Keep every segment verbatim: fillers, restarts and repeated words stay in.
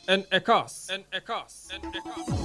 انعکاس انعکاس انعکاس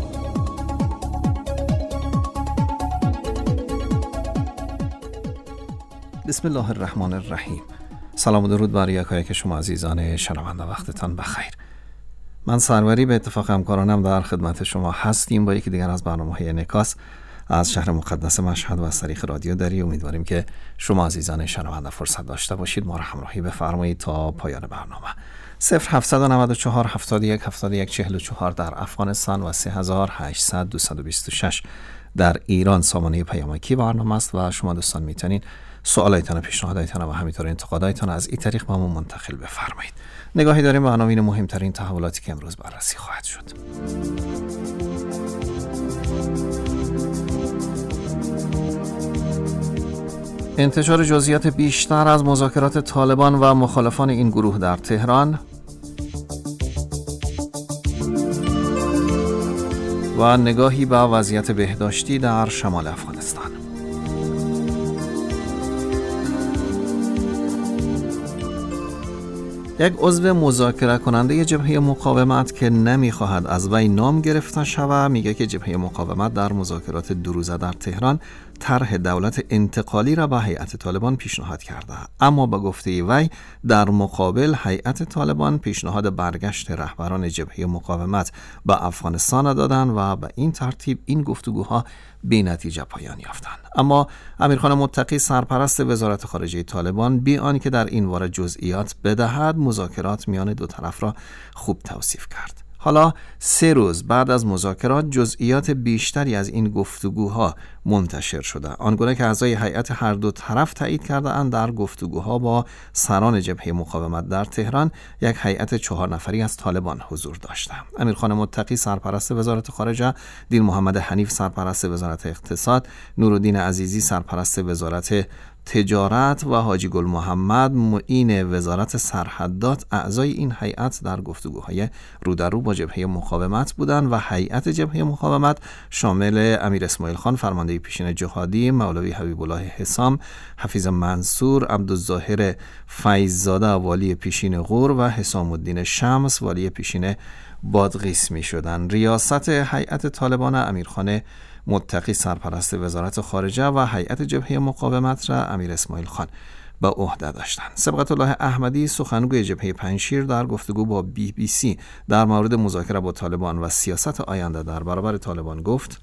بسم الله الرحمن الرحیم. سلام و درود بر یکایک شما عزیزان شنونده، وقتتان بخیر. من سروری به اتفاق همکارانم در خدمت شما هستیم با یکی دیگر از برنامه‌های انعکاس از شهر مقدس مشهد و از طریق رادیو دری. امیدواریم که شما عزیزان شنونده فرصت داشته باشید ما را همراهی بفرمایید تا پایان برنامه. صفر هفت نه چهار هفتاد و یک هفتاد و یک چهل و چهار در افغانستان و سه هزار و هشتصد دویست و بیست و شش در ایران سامانه پیامکی برنامه است و شما دوستان میتونید سوالایتان، پیشنهادایتان و همینطور انتقادایتان از این طریق به ما منتقل بفرمایید. نگاهی داریم به عناوین مهمترین تحولاتی که امروز بررسی خواهد شد. انتشار جزئیات بیشتر از مذاکرات طالبان و مخالفان این گروه در تهران و نگاهی به وضعیت بهداشتی در شمال افغانستان. یک عضو مذاکره کننده جبهه مقاومت که نمیخواهد از وی نام گرفته شود میگه که جبهه مقاومت در مذاکرات دو روزه در تهران طرح دولت انتقالی را به هیئت طالبان پیشنهاد کرده، اما به گفته وی در مقابل هیئت طالبان پیشنهاد برگشت رهبران جبهه مقاومت به افغانستان دادند و به این ترتیب این گفتگوها بی نتیجه پایان یافتند. اما امیرخان متقی سرپرست وزارت خارجه طالبان بی آنکه در این باره جزئیات بدهد مذاکرات میان دو طرف را خوب توصیف کرد. حالا سه روز بعد از مذاکرات جزئیات بیشتری از این گفتگوها منتشر شده، آنگونه که اعضای هیئت هر دو طرف تایید کرده اند در گفتگوها با سران جبهه مقاومت در تهران یک هیئت چهار نفری از طالبان حضور داشته. امیرخان متقی سرپرست وزارت خارجه، دین محمد حنیف سرپرست وزارت اقتصاد، نورالدین عزیزی سرپرست وزارت تجارت و حاجی گل محمد معین وزارت سرحدات اعضای این هیئت در گفتگوهای رو در رو با جبهه مقاومت بودند و هیئت جبهه مقاومت شامل امیر اسماعیل خان فرمانده پیشین جهادی، مولوی حبیب الله حسام، حفیظ منصور، عبدالظاهر فیضزاده والی پیشین غور و حسام الدین شمس والی پیشین بادغیس می شدند. ریاست هیئت طالبان امیرخان متقی سرپرست وزارت خارجه و هیئت جبهه مقاومت را امیر اسماعیل خان به عهده داشتند. سبقت الله احمدی سخنگوی جبهه پنجشیر در گفتگو با بی بی سی در مورد مذاکره با طالبان و سیاست آینده در برابر طالبان گفت: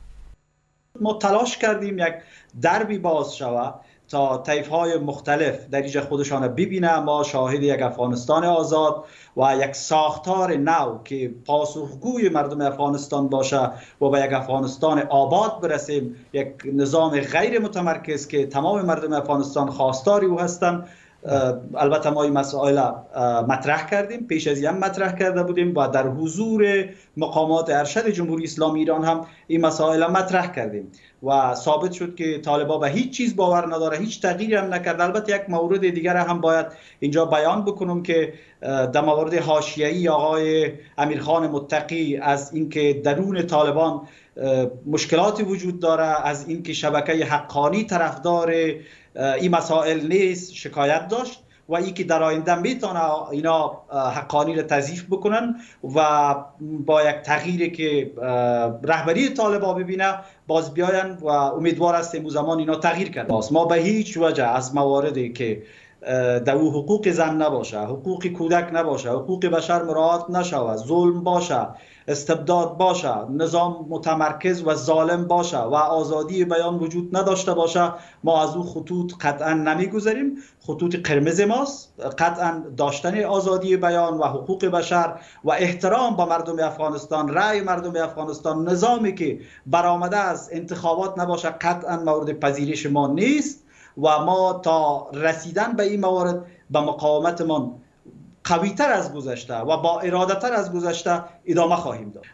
ما تلاش کردیم یک دربی باز شود تا طیف‌های مختلف در اینجا خودشان ببینه. ما شاهد یک افغانستان آزاد و یک ساختار نو که پاسخگوی مردم افغانستان باشه و به یک افغانستان آباد برسیم، یک نظام غیر متمرکز که تمام مردم افغانستان خواستاری او هستند. البته ما این مسائل مطرح کردیم، پیش از این مطرح کرده بودیم و در حضور مقامات ارشد جمهوری اسلامی ایران هم این مسائل مطرح کردیم و ثابت شد که طالبان به هیچ چیز باور نداره، هیچ تغییری هم نکرد. البته یک مورد دیگر هم باید اینجا بیان بکنم که در مورد حاشیه‌ای آقای امیرخان متقی از اینکه درون طالبان مشکلاتی وجود داره، از اینکه شبکه حقانی طرفدار این مسائل نیست شکایت داشت و ای که در آینده میتونه اینا حقانی را تضعیف بکنن و با یک تغییری که رهبری طالبان ببینه باز بیاین و امیدوار هستیم او زمان اینا تغییر کرده. ما به هیچ وجه از مواردی که در او حقوق زن نباشه، حقوق کودک نباشه، حقوق بشر مراعات نشود، ظلم باشه، استبداد باشه، نظام متمرکز و ظالم باشه و آزادی بیان وجود نداشته باشه، ما از او خطوط قطعا نمیگذاریم. خطوط قرمز ماست قطعا داشتن آزادی بیان و حقوق بشر و احترام به مردم افغانستان، رأی مردم افغانستان، نظامی که برآمده از انتخابات نباشه قطعا مورد پذیرش ما نیست و ما تا رسیدن به این موارد به مقاومتمان قوی‌تر از گذشته و با اراده‌تر از گذشته ادامه خواهیم داد.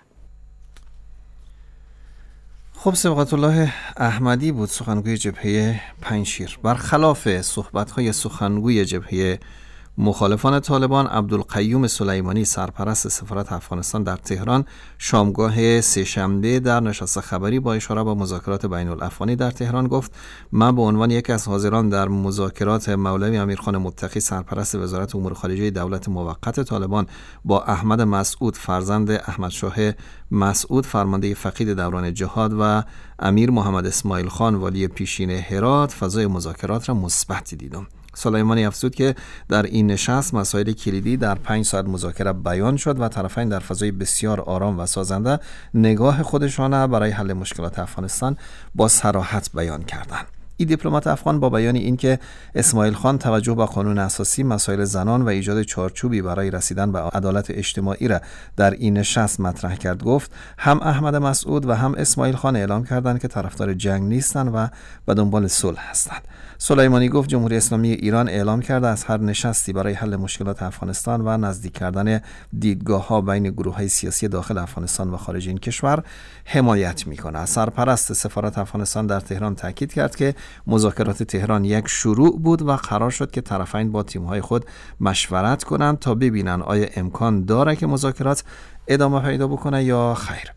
خب سبقت الله احمدی بود سخنگوی جبهه پنجشیر. برخلاف صحبت‌های سخنگوی جبهه مخالفان طالبان عبدالقیوم سلیمانی سرپرست سفارت افغانستان در تهران شامگاه سه‌شنبه در نشست خبری با اشاره به مذاکرات بین الافغانی در تهران گفت: من به عنوان یکی از حاضران در مذاکرات مولوی امیرخان متقی سرپرست وزارت امور خارجه دولت موقت طالبان با احمد مسعود فرزند احمد شاه مسعود فرمانده فقید دوران جهاد و امیر محمد اسماعیل خان والی پیشین هرات فضای مذاکرات را مثبت دیدم. سلیمانی افزود که در این نشست مسائل کلیدی در پنج ساعت مذاکره بیان شد و طرفین در فضای بسیار آرام و سازنده نگاه خودشان برای حل مشکلات افغانستان با صراحت بیان کردند. این دیپلمات افغان با بیان اینکه اسماعیل خان توجه به قانون اساسی، مسائل زنان و ایجاد چارچوبی برای رسیدن به عدالت اجتماعی را در این نشست مطرح کرد، گفت هم احمد مسعود و هم اسماعیل خان اعلام کردند که طرفدار جنگ نیستند و به دنبال صلح هستند. سلیمانی گفت جمهوری اسلامی ایران اعلام کرده از هر نشستی برای حل مشکلات افغانستان و نزدیک کردن دیدگاه‌ها بین گروه‌های سیاسی داخل افغانستان و خارج این کشور حمایت می‌کند. سرپرست سفارت افغانستان در تهران تاکید کرد که مذاکرات تهران یک شروع بود و قرار شد که طرفین با تیم‌های خود مشورت کنند تا ببینن آیا امکان داره که مذاکرات ادامه پیدا بکنه یا خیر.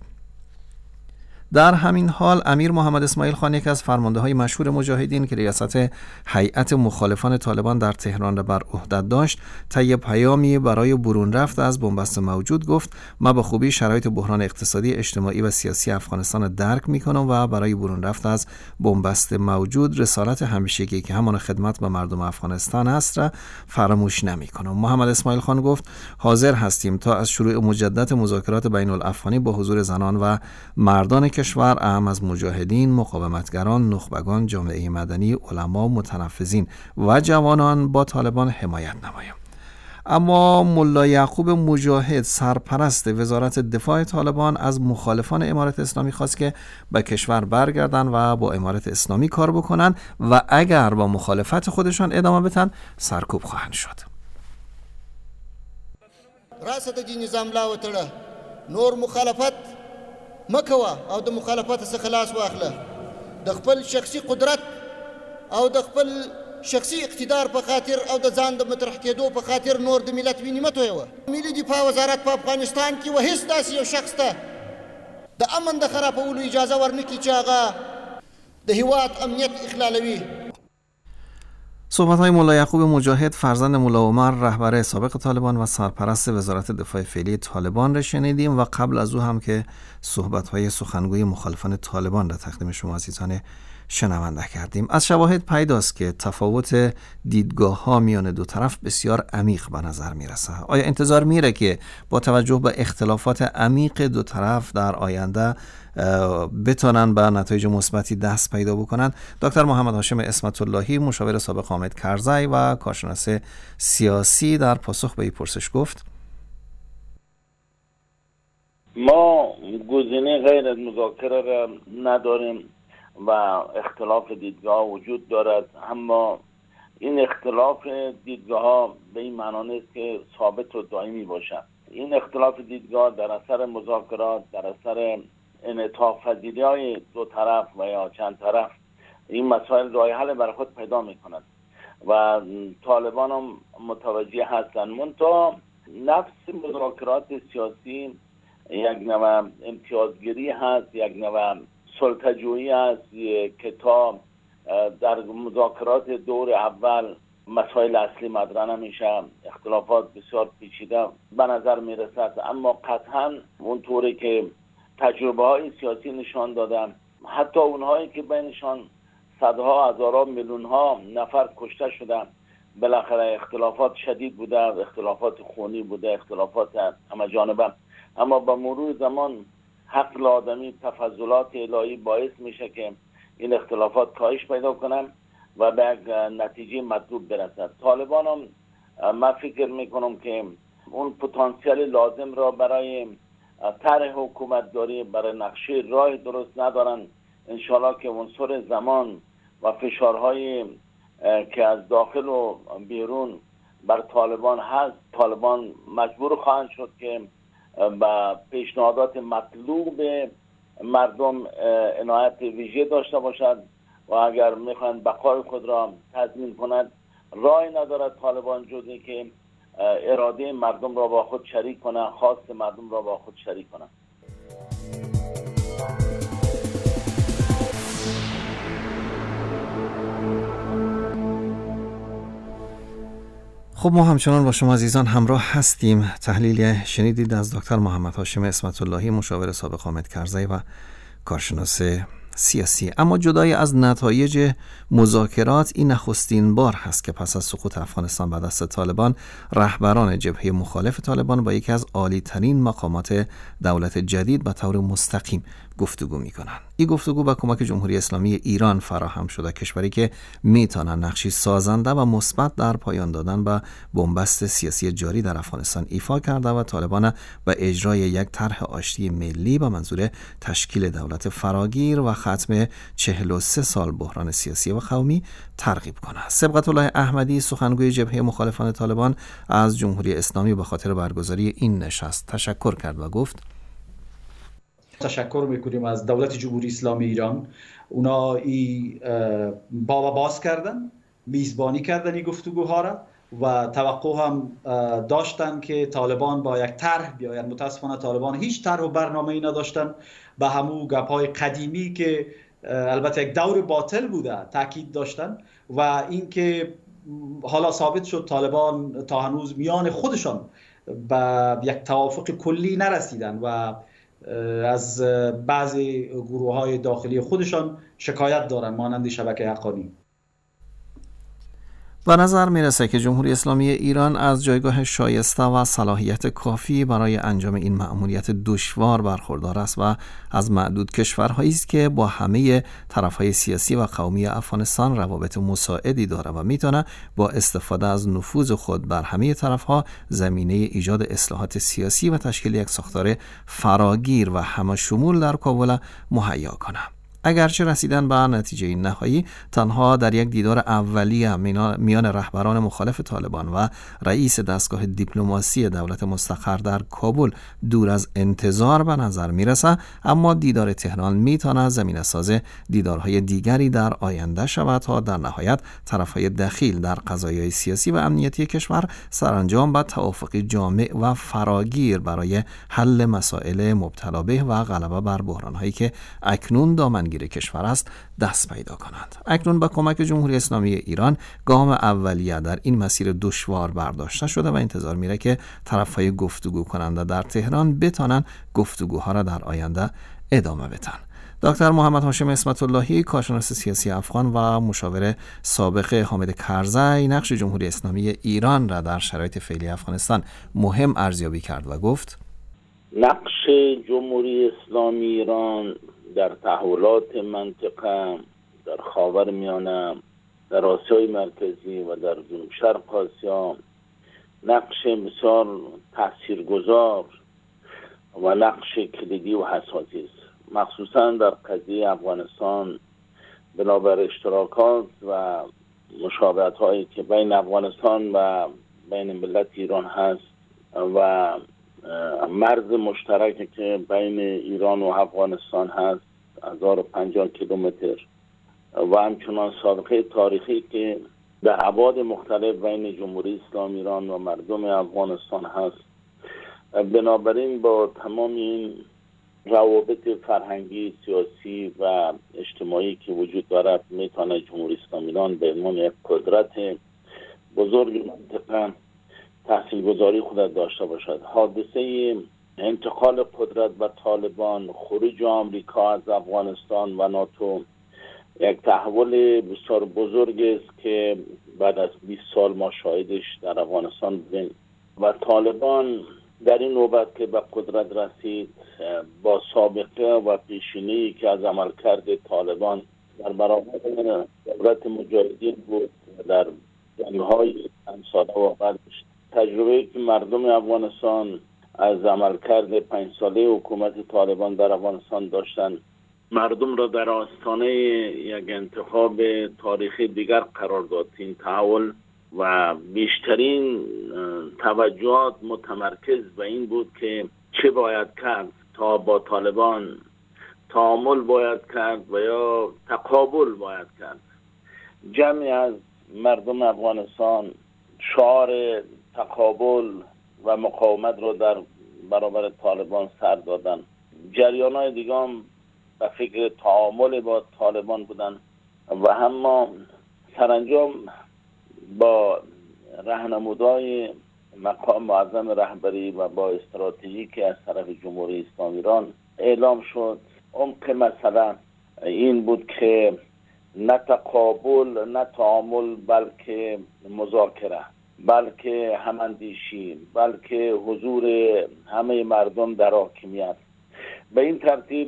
در همین حال امیر محمد اسماعیل خان، یک از فرمانده‌های مشهور مجاهدین که ریاست هیئت مخالفان طالبان در تهران را بر عهده داشت، طی پیامی برای برون رفت از بنبست موجود گفت: ما به خوبی شرایط بحران اقتصادی، اجتماعی و سیاسی افغانستان را درک می‌کنم و برای برون رفت از بنبست موجود رسالت همیشگی که همان خدمت به مردم افغانستان است را فراموش نمی‌کنم. محمد اسماعیل خان گفت: حاضر هستیم تا از شروع مجدد مذاکرات بین الافغانی با حضور زنان و مردان کشور، اهم از مجاهدین، مقاومتگران، نخبگان، جامعه مدنی، علما، متنفذین و جوانان با طالبان حمایت نمایم. اما ملا یعقوب مجاهد سرپرست وزارت دفاع طالبان از مخالفان امارت اسلامی خواست که به کشور برگردن و با امارت اسلامی کار بکنن و اگر با مخالفت خودشان ادامه بدن سرکوب خواهند شد. راسته د نظام لا وتړه نور مخالفت مکوه او د مخالفت څخه خلاص واخله، د خپل شخصي قدرت او د خپل شخصي اقتدار په خاطر او د ځان د مطرح کېدو په خاطر نور د ملت وینې مه تویوه. ملي دفاع وزارت په افغانستان کې و هیڅ داسې یو شخص ته د امن د خرابولو اجازه ورنکړي چې هغه د هیواد امنیت اخلالوي. صحبت‌های ملا یعقوب مجاهد فرزند ملا عمر رهبر سابق طالبان و سرپرست وزارت دفاع فعلی طالبان را شنیدیم و قبل از او هم که صحبت‌های سخنگوی مخالفان طالبان را تقدیم شما عزیزان شنونده کردیم. از شواهد پیداست که تفاوت دیدگاه‌ها میان دو طرف بسیار عمیق به نظر میرسه. آیا انتظار میره که با توجه به اختلافات عمیق دو طرف در آینده بتونن به نتایج مثبتی دست پیدا بکنن؟ دکتر محمد هاشم اسمت اللهی، مشاور سابق حامد کرزی و کارشناس سیاسی، در پاسخ به این پرسش گفت: ما گزینه غیر از مذاکره را نداریم و اختلاف دیدگاه وجود دارد، اما این اختلاف دیدگاه ها به این معنا نیست که ثابت و دائمی باشد. این اختلاف دیدگاه در اثر مذاکرات، در اثر انعطاف پذیری های دو طرف و یا چند طرف این مسائل راه حل برای خود پیدا می کند و طالبان هم متوجه هستند. منتها نفس مذاکرات سیاسی یک نوع امتیازگیری هست، یک نوع سلطه‌جویی است که تا در مذاکرات دور اول مسائل اصلی مطرح نمیشه، اختلافات بسیار پیچیده به نظر میرسد، اما قطعا اونطوری که تجربه های سیاسی نشان دادن، حتی اونهایی که بینشان صدها هزارها میلیون ها نفر کشته شدن، بالاخره اختلافات شدید بوده، اختلافات خونی بوده، اختلافات همه جانبه، اما با مرور زمان حق آدمی، تفضلات الهی باعث میشه که این اختلافات کاهش پیدا کنن و به یک نتیجه مطلوب برسد. طالبان هم من فکر میکنم که اون پتانسیل لازم را برای طرح حکومت داری، برای نقشه راه درست ندارن. انشالله که عنصر زمان و فشارهای که از داخل و بیرون بر طالبان هست، طالبان مجبور خواهند شد که با پیشنهادات مطلوب مردم عنایت ویژه داشته باشد و اگر میخواهند بقای خود را تضمین کند رای ندارد طالبان جز اینکه اراده مردم را با خود شریک کنند، خواست مردم را با خود شریک کنند. خب ما همچنان با شما عزیزان همراه هستیم. تحلیل شنیدید از دکتر محمد هاشم اسمت اللهی، مشاور سابق حامد کرزی و کارشناس سیاسی. اما جدای از نتایج مذاکرات، این نخستین بار هست که پس از سقوط افغانستان به دست طالبان، رهبران جبهه مخالف طالبان با یکی از عالی ترین مقامات دولت جدید به طور مستقیم گفتگو میکنن. این گفتگو با کمک جمهوری اسلامی ایران فراهم شده، کشوری که میتونه نقشی سازنده و مثبت در پایان دادن به بنبست سیاسی جاری در افغانستان ایفا کرده و طالبان به اجرای یک طرح آشتی ملی به منظور تشکیل دولت فراگیر و ختم چهل و سه سال بحران سیاسی و قومی ترغیب کنه. سبقت الله احمدی، سخنگوی جبهه مخالفان طالبان، از جمهوری اسلامی به خاطر برگزاری این نشست تشکر کرد و گفت: تشکر میکنیم از دولت جمهوری اسلامی ایران. اونا ای بابا باز کردن، میزبانی کردن این گفتگوها را و توقع هم داشتن که طالبان با یک طرح بیاین. متاسفانه طالبان هیچ طرح و برنامه‌ای نداشتن، به همون گپ‌های قدیمی که البته یک دور باطل بوده تاکید داشتن و اینکه حالا ثابت شد طالبان تا هنوز میان خودشان به یک توافق کلی نرسیدن و از بعضی گروه‌های داخلی خودشان شکایت دارن، مانند شبکه حقانی. به نظر میرسه که جمهوری اسلامی ایران از جایگاه شایسته و صلاحیت کافی برای انجام این مأموریت دشوار برخوردار است و از معدود کشورهایی است که با همه طرفهای سیاسی و قومی افغانستان روابط مساعدی داره و میتونه با استفاده از نفوذ خود بر همه طرفها زمینه ایجاد اصلاحات سیاسی و تشکیل یک ساختار فراگیر و همه‌شمول در کابل مهیا کنه. اگرچه رسیدن به نتیجه نهایی تنها در یک دیدار اولیه میان رهبران مخالف طالبان و رئیس دستگاه دیپلماسی دولت مستقر در کابل دور از انتظار به نظر میرسه، اما دیدار تهران میتونه زمینه ساز دیدارهای دیگری در آینده شود تا در نهایت طرفهای دخیل در قضایای سیاسی و امنیتی کشور سرانجام به توافقی جامع و فراگیر برای حل مسائل مبتلا به و غلبه بر بحرانهایی که اکنون دامنگیر کشور است دست پیدا کنند. اکنون با کمک جمهوری اسلامی ایران گام اولیه در این مسیر دشوار برداشته شده و انتظار میره که طرفهای گفتگو کننده در تهران بتانن گفتگوها را در آینده ادامه بدن. دکتر محمد هاشم اسمت اللهی، کارشناس سیاسی افغان و مشاور سابق حامد کرزی، نقش جمهوری اسلامی ایران را در شرایط فعلی افغانستان مهم ارزیابی کرد و گفت: نقش جمهوری اسلامی ایران در تحولات منطقه، در خاورمیانه، در آسیای مرکزی و در جنوب شرق آسیا نقش بسیار تاثیرگذار و نقش کلیدی و حساسی است، مخصوصا در قضیه افغانستان بنابر اشتراکات و مشابهت هایی که بین افغانستان و بین ملت ایران هست و مرز مشترکی که بین ایران و افغانستان هست هزار و پنجاه کیلومتر و همچنان سابقه تاریخی که در ابعاد مختلف بین جمهوری اسلامی ایران و مردم افغانستان هست. بنابراین با تمام این روابط فرهنگی، سیاسی و اجتماعی که وجود دارد میتونه جمهوری اسلامی ایران به عنوان یک قدرت بزرگ منطقه تاثیرگذاری خود داشته باشد. حادثه انتقال قدرت و طالبان، خروج آمریکا از افغانستان و ناتو یک تحول بسیار بزرگ است که بعد از بیست سال ما شاهدش در افغانستان بودیم و طالبان در این نوبت که به قدرت رسید با سابقه و پیشینه‌ای که از عملکرد طالبان در برابر دولت مجاهدین بود در جنگ‌های چند واقع داشت. تجربه که مردم افغانستان از عملکرد پنج ساله حکومت طالبان در افغانستان داشتن مردم را در آستانه یک انتخاب تاریخی دیگر قرار داد. این تحول و بیشترین توجهات متمرکز به این بود که چه باید کرد تا با طالبان تعامل باید کرد و یا تقابل باید کرد. جمعی از مردم افغانستان شعار تقابل و مقاومت رو در برابر طالبان سر دادن. جریان های دیگه هم به فکر تعامل با طالبان بودن و اما سرانجام با راهنمودهای مقام معظم رهبری و با استراتژی که از طرف جمهوری اسلامی ایران اعلام شد، عمق مسئله این بود که نه تقابل نه تعامل بلکه مذاکره، بلکه هماندیشی، بلکه حضور همه مردم در حاکمیت. به این ترتیب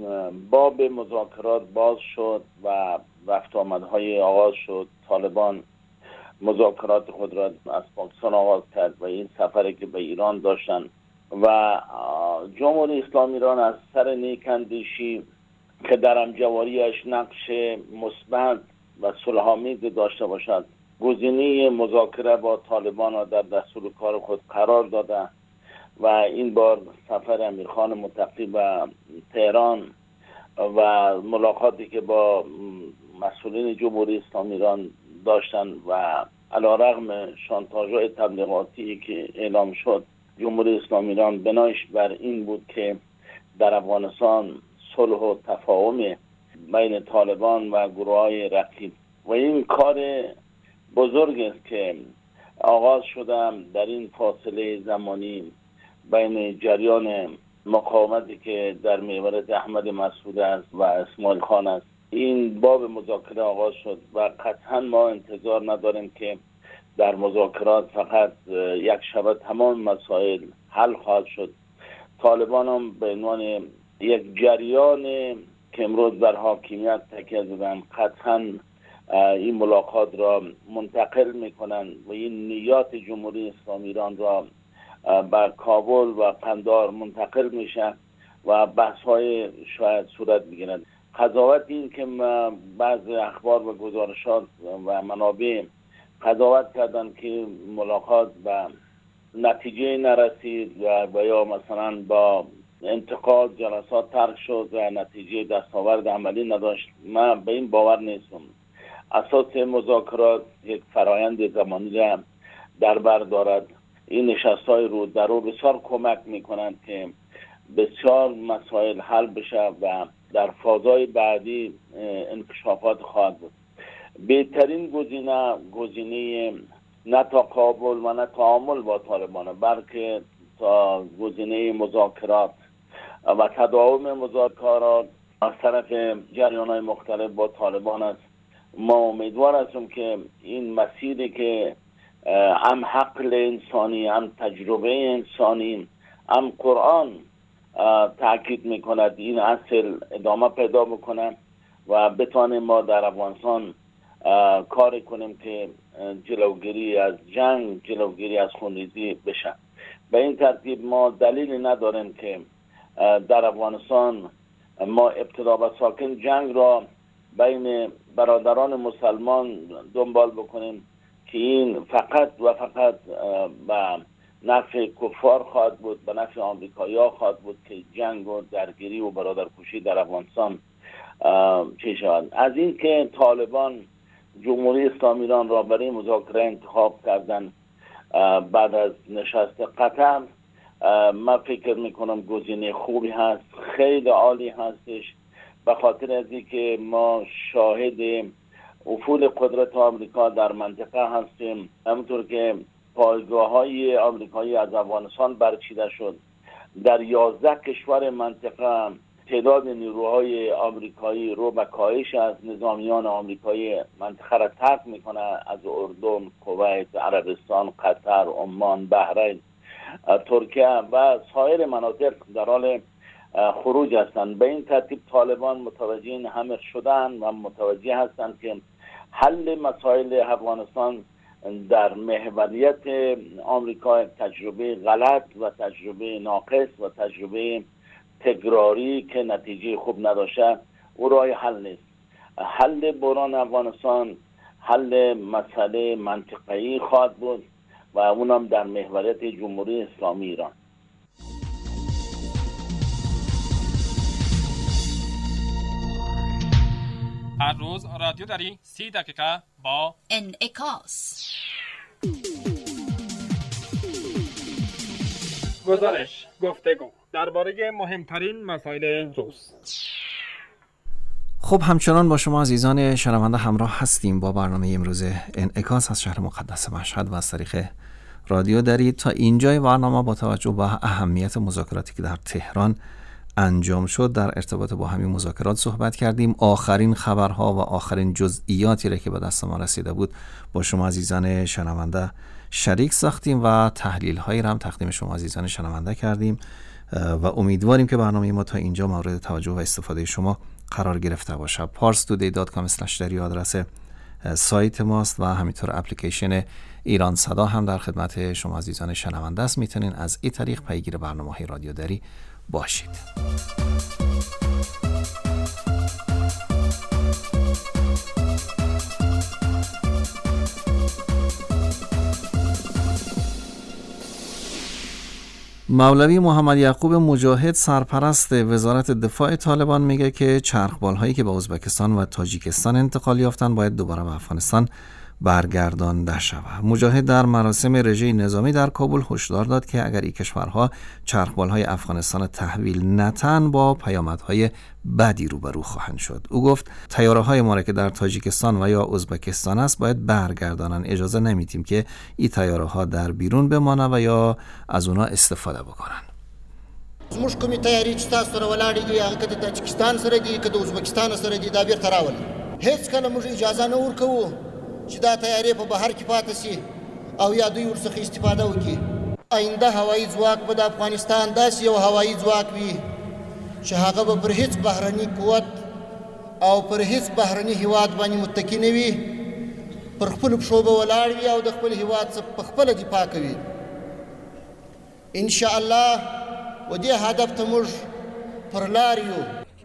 باب مذاکرات باز شد و رفت آمدهای آغاز شد. طالبان مذاکرات خود را از پاکستان آغاز کرد و این سفری که به ایران داشتن و جمهوری اسلامی ایران از سر نیک‌اندیشی که در همجواریش نقش مثبت و صلح‌آمیز داشته باشد، گزینه مذاکره با طالبان را در دستور کار خود قرار داده و این بار سفر امیرخان متقی به تهران و ملاقاتی که با مسئولین جمهوری اسلامی ایران داشتن و علیرغم شانتاژهای تبلیغاتی که اعلام شد، جمهوری اسلامی ایران بنایش بر این بود که در افغانستان صلح و تفاهم بین طالبان و گروه‌های رقیب و این کار بزرگ است که آغاز شده در این فاصله زمانی بین جریان مقاومتی که در میورد احمد مسعود است و اسماعیل خان است. این باب مذاکره آغاز شد و قطعا ما انتظار نداریم که در مذاکرات فقط یک شبه تمام مسائل حل خواهد شد. طالبان هم به عنوان یک جریان که امروز بر حاکمیت تکیه زدن قطعا این ملاقات را منتقل میکنن و این نیات جمهوری اسلامی ایران را بر کابل و قندهار منتقل میشه و بحث های شاید صورت بگیرد. قضاوت این که بعض اخبار و گزارشات و منابع قضاوت کردن که ملاقات به نتیجه نرسید و یا مثلا با انتقاد جلسات ترک شد و نتیجه دستاورد عملی نداشت، من به این باور نیستم. اساس مذاکرات یک فرایند زمانی را در بر دارد. این نشست‌های رو در رو بسیار کمک می‌کنند که بسیار مسائل حل بشه و در فازهای بعدی انکشافات خواهد بود. بهترین گزینه گزینه نه تقابل و نه تعامل با طالبان، بلکه تا گزینه مذاکرات و تداوم مذاکرات از طرف جریان‌های مختلف با طالبان است. ما امیدوار هستیم که این مسیری که هم حقل انسانی، هم تجربه انسانی، هم قرآن تاکید میکند این اصل ادامه پیدا بکنه و بتانیم ما در افغانستان کار کنیم که جلوگیری از جنگ، جلوگیری از خونریزی بشه. به این ترتیب ما دلیلی نداریم که در افغانستان ما ابتدا و ساکن جنگ را بین برادران مسلمان دنبال بکنیم که این فقط و فقط به نفع کفار خواهد بود، به نفع آمریکایی‌ها خواهد بود که جنگ و درگیری و برادرکشی در افغانستان چه شود. از این که طالبان جمهوری اسلامی ایران را برای مذاکره انتخاب کردن بعد از نشست قطر، من فکر میکنم گزینه خوبی هست، خیلی عالی هستش، به خاطر از اینکه ما شاهد افول قدرت آمریکا در منطقه هستیم. همونطور که پایگاه های آمریکایی از افغانستان برچیده شد، در یازده کشور منطقه تعداد نیروهای آمریکایی رو به کاهش از نظامیان آمریکایی منطقه را ترک میکنه، از اردن، کویت، عربستان، قطر، عمان، بحرین، ترکیه و سایر مناطق در حال خروج هستند. به این ترتیب طالبان متوجه این همه شدن و متوجه هستند که حل مسائل افغانستان در محوریت آمریکا تجربه غلط و تجربه ناقص و تجربه تکراری که نتیجه خوب نداشته او راه حل نیست. حل بحران افغانستان حل مسئله منطقه‌ای خواهد بود و اونم در محوریت جمهوری اسلامی ایران. هر روز رادیو داری سی دقیقه با انعکاس. گزارش، گفتگو درباره مهمترین مسائل روز. خب همچنان با شما عزیزان شنونده همراه هستیم با برنامه امروز انعکاس از شهر مقدس مشهد و از طریق رادیو دری. تا اینجای برنامه با توجه به اهمیت مذاکراتی که در تهران انجام شد در ارتباط با همین مذاکرات صحبت کردیم. آخرین خبرها و آخرین جزئیاتی را که به دست ما رسیده بود با شما عزیزان شنونده شریک ساختیم و تحلیل هایی را هم تقدیم شما عزیزان شنونده کردیم و امیدواریم که برنامه ما تا اینجا مورد توجه و استفاده شما قرار گرفته باشه. پارس تودی دات کام اسلش دری آدرس سایت ماست و همینطور اپلیکیشن ایران صدا هم در خدمت شما عزیزان شنونده است. میتونین از این طریق پیگیر برنامه‌های رادیو دری باشید. مولوی محمد یعقوب مجاهد سرپرست وزارت دفاع طالبان میگه که چرخبال هایی که به ازبکستان و تاجیکستان انتقال یافتن باید دوباره به افغانستان برگردانده شود. مجاهد در مراسم رژه نظامی در کابل هشدار داد که اگر این کشورها چرخبال‌های افغانستان تحویل نتن با پیامدهای بدی روبرو خواهند شد. او گفت طیاره‌های ما که در تاجیکستان و یا ازبکستان است باید برگردانن. اجازه نمیدیم که این طیاره‌ها در بیرون بمانه و یا از اونا استفاده بکنن. زموږ کومې تیاری چې تاسو سره ولاړې دي هغه که د تاجکستان سره دي که د ازبکستان سره دي دا بیرته راولئ. هېڅکله موږ اجازه نه ورکوو چې دا تیارې په بهر کې پاتې سي او یا دوی ورڅخه استفاده وکړي. آینده هوایي ځواک به د افغانستان داسې یو هوایي ځواک وي چې هغه به پر هیڅ بهرني قوت او پر هیڅ بهرني هیواد باندې متکی نه وي، پر خپلو پښو به ولاړ وي او د خپل هیواد څخه په خپله دفاع کوي. انشاءالله و دې هدف ته موږ پر لار یو.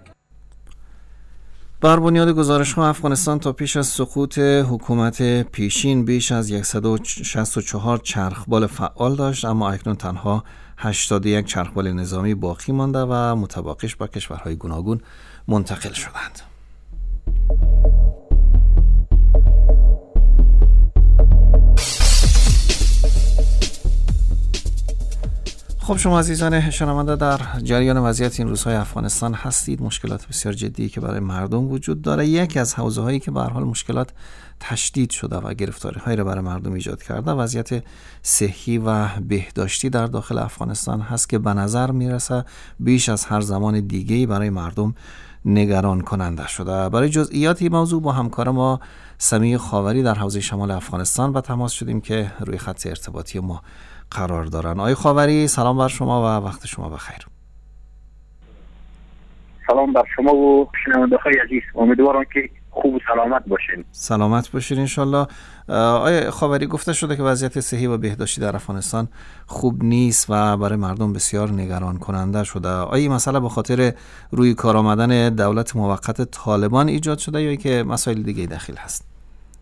بر بنیاد گزارش‌ها افغانستان تا پیش از سقوط حکومت پیشین بیش از صد و شصت و چهار چرخبال فعال داشت، اما اکنون تنها هشتاد و یک چرخبال نظامی باقی مانده و متباقیش با کشورهای گوناگون منتقل شدند. خب شما عزیزان شنونده در جریان وضعیت این روزهای افغانستان هستید. مشکلات بسیار جدی که برای مردم وجود داره. یکی از حوزه‌هایی که به هر حال مشکلات تشدید شده و گرفتاری‌هایی را برای مردم ایجاد کرده وضعیت صحی و بهداشتی در داخل افغانستان هست که به نظر میرسه بیش از هر زمان دیگه‌ای برای مردم نگران کننده شده. برای جزئیات این موضوع با همکار ما سمیع خاوری در حوزه شمال افغانستان به تماس شدیم که روی خط ارتباطی ما قرار دارن. آقای خاوری سلام بر شما و وقت شما بخیر. سلام بر شما و شنونده‌های عزیز، امیدوارم که خوب و سلامت باشین. سلامت باشین انشالله. آقای خاوری گفته شده که وضعیت صحی و بهداشتی در افغانستان خوب نیست و برای مردم بسیار نگران کننده شده. آیا این مسئله به خاطر روی کار آمدن دولت موقت طالبان ایجاد شده یا که مسائل دیگه داخل هست؟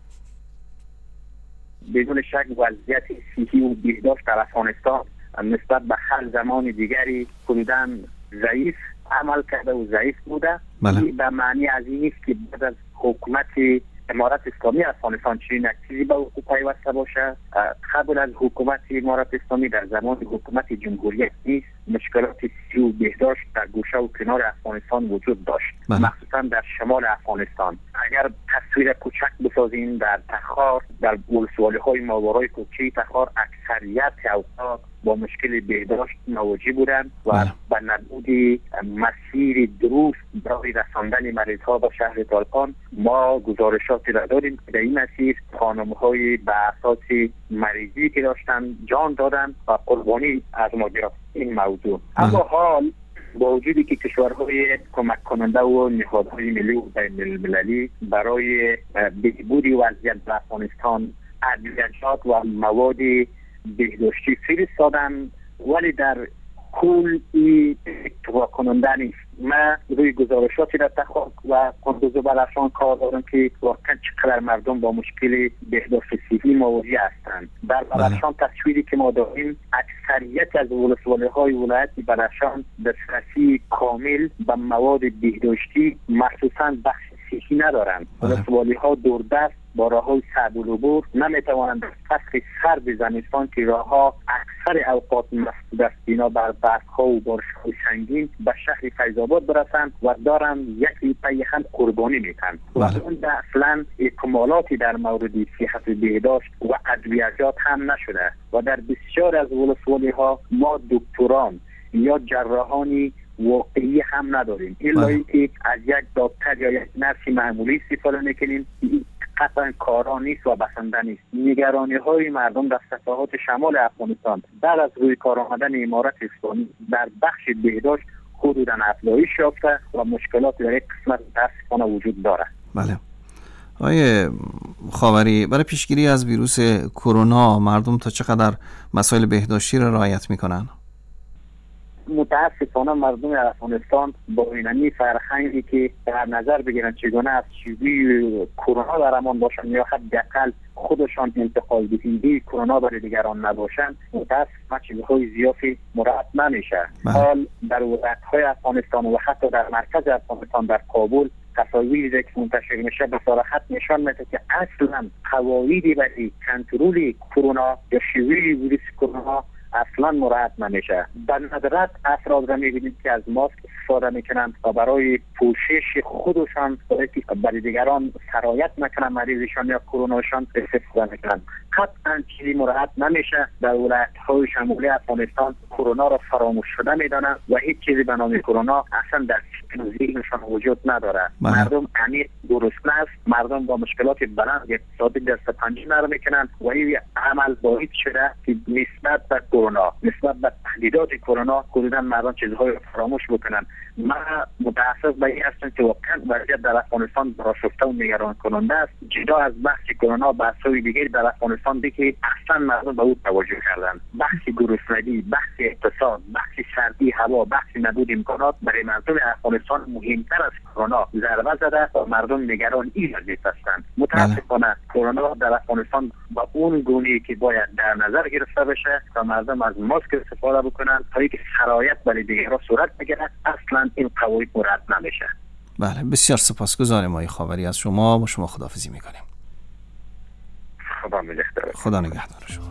بدون شک وضعیت صحی و بهداشت در افغانستان نسبت به هر زمان دیگری حدوداً ضعیف عمل کرده و ضعیف بوده. این به معنی از این نیست که بعد از حکومت امارت اسلامی افغانستان چنین چیزی به وقوع پیوسته باشه. قبل از حکومت امارت اسلامی در زمان حکومت جمهوریت نیز مشکلات صحی و بهداشت در گوشه و کنار افغانستان وجود داشت، مخصوصا در شمال افغانستان. اگر تصویر کوچک بسازیم در تخار، در ولسوالی‌های ماورای کوچه تخار اکثریت اوقات با مشکل بهداشت مواجه بودند و به نبود مسیر درست برای رساندن مریض‌ها به شهر طالقان ما گزارشاتی را داریم که در این مسیر خانم‌های به اساس مریضی که داشتن جان دادن و قربانی از ما گرفت این موضوع. اما حال با وجودی که کشورهای کمک کننده و نهادهای ملی و بین المللی برای بهبود وضعیت در افغانستان ادویه‌جات و مواد بهداشتی فرستادن، ولی در کل این اتفاق کننده نیست. من روی گزارشاتی را تخاک و قندوز و بلخشان کار دارم که واقعا چقدر مردم با مشکل بهداشت صحی مواجه هستند. در بلخشان تصویری که ما داریم اکثریت از ولسوالی‌های ولایت بلخشان دسترسی کامل به مواد بهداشتی مخصوصا بخش صحی ندارند. ولسوالی ها دوردست با راه های صعب العبور نمیتوانند در فصل سرد زمستان که راه ها اکثر اوقات مسدود است بنا بر برف ها و بارش های سنگین به شهر فیض آباد برسند و دارند یکی پی هم قربانی میتن و اون اصلا اکمالاتی در مورد صحت بهداشت و ادویجات هم نشده و در بسیار از ولسوالی ها ما دکتران یا جراحانی واقعی هم نداریم، الا اینکه از یک دکتر یا یک نرس معمولی استفاده میکنیم. قطعا کارا نیست و بسنده نیست. نگرانی های مردم در ساحات شمال افغانستان بعد از روی کار آمدن امارت اسلامی در بخش بهداشت حدوداً افزایش یافته و مشکلات در یک قسمت متاسفانه وجود دارد. بله. آقای خاوری، برای پیشگیری از ویروس کرونا مردم تا چقدر مسائل بهداشتی را رعایت میکنن؟ متاسفانه مردم افغانستان با اینمی فرهنگی که در نظر بگیرن چگونه از شیوه کرونا در امان باشن یا حداقل خودشان انتقال دهنده کرونا برای دیگران نباشند، متاسفانه چیزهای زیادی مراعات نمیشه. حال در ولایت‌های افغانستان و حتی در مرکز افغانستان در کابل تصاویری که منتشر میشه به صراحت نشان میده که اصلا قواعدی برای کنترل کرونا یا شیوه ویروس کرونا اصلا مراعات نمیشه. در ندرت افراد را میبینید که از ماسک استفاده میکنند و برای پوشش خودشان برای دیگران سرایت نکنند مریضشان یا کروناشان استفاده میکنند. قطعا چیزی مراعات نمیشه. در ولایت‌های شمالی افغانستان کرونا را فراموش شده میدانند و هیچ چیزی به نام کرونا اصلا در فکر و ذهنشان وجود نداره. مردم عمیق گرسنه است، مردم با مشکلات بلند اقتصادی دست پنجه نرم میکنند و این عمل باعث شده که نسبت به کرونا، نسبت به تهدیدات کرونا حدودا مردم چیزهای فراموش بکنن. من متاسف به این هستم که واقعا وضعیت در افغانستان برآشفته و نگران کننده است. جدا از بحث کرونا، بحث‌های دیگری در افغانستان دیگه اصلا مردم به او توجه کردن. بحث گرسنگی، بحث اقتصاد، بحث سردی هوا، بحث نبود امکانات برای مردم افغانستان مهمتر از کرونا ضربه زده و مردم نگران این وضعیت هستند. متاسفانه کرونا در افغانستان با اون گونه‌ای که باید در نظر گرفته بشه تا مردم از ماسک استفاده بکنن تا اینکه سرایت برای دیگران صورت بگیره، اصلا این قواعد مراعات نمیشه. بله، بسیار سپاسگزارم آقای خاوری از شما. با شما خداحافظی میکنیم. خدا نگهدار. خدا نگهدار شما.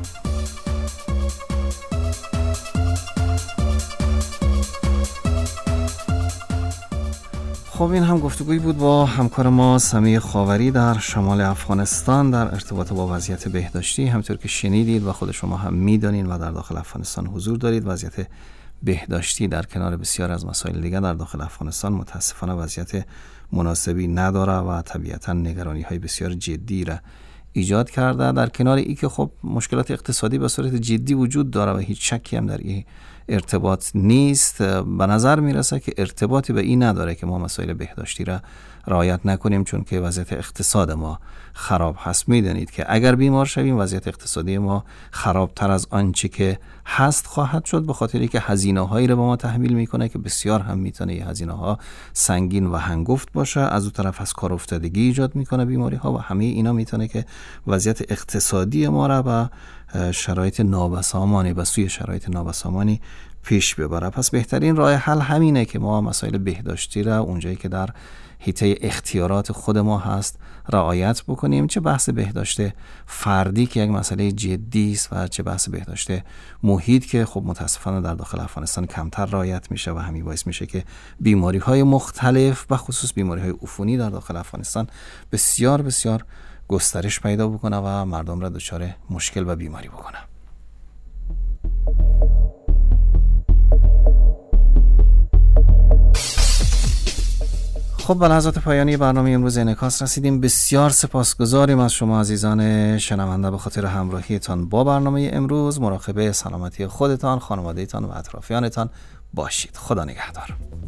خب این هم گفتگویی بود با همکار ما سمیع خاوری در شمال افغانستان در ارتباط با وضعیت بهداشتی. همطور که شنیدید و خود شما هم میدانید و در داخل افغانستان حضور دارید، وضعیت بهداشتی در کنار بسیار از مسائل دیگر در داخل افغانستان متاسفانه وضعیت مناسبی نداره و طبیعتا نگرانی های بسیار جدی را ایجاد کرده. در کنار ای که خب مشکلات اقتصادی به صورت جدی وجود داره و هیچ شکی هم در این ارتباط نیست، به نظر میرسه که ارتباطی به این نداره که ما مسائل بهداشتی را رعایت نکنیم، چون که وضعیت اقتصاد ما خراب هست. میدونید که اگر بیمار شویم وضعیت اقتصادی ما خرابتر از آنچه که هست خواهد شد، به خاطری که هزینه هایی رو به ما تحمیل میکنه که بسیار هم میتونه این هزینه ها سنگین و هنگفت باشه. از اون طرف از کار افتادگی ایجاد میکنه بیماری ها و همه اینا میتونه که وضعیت اقتصادی ما را به شرایط نابسامانی به سوی شرایط نابسامانی پیش ببره. پس بهترین راه حل همینه که ما مسائل بهداشتی را اونجایی که در حیطه اختیارات خود ما هست رعایت بکنیم، چه بحث بهداشت فردی که یک مسئله جدی است و چه بحث بهداشت محیط که خب متاسفانه در داخل افغانستان کمتر رعایت میشه و همین باعث میشه که بیماری های مختلف و خصوص بیماری های عفونی در داخل افغانستان بسیار بسیار گسترش پیدا بکنه و مردم را دچار مشکل و بیماری بکنه. خب به لحظات پایانی برنامه امروز انعکاس رسیدیم. بسیار سپاسگزاریم از شما عزیزان شنونده به خاطر همراهیتان با برنامه امروز. مراقب سلامتی خودتان، خانوادهتان و اطرافیانتان باشید. خدا نگهدار.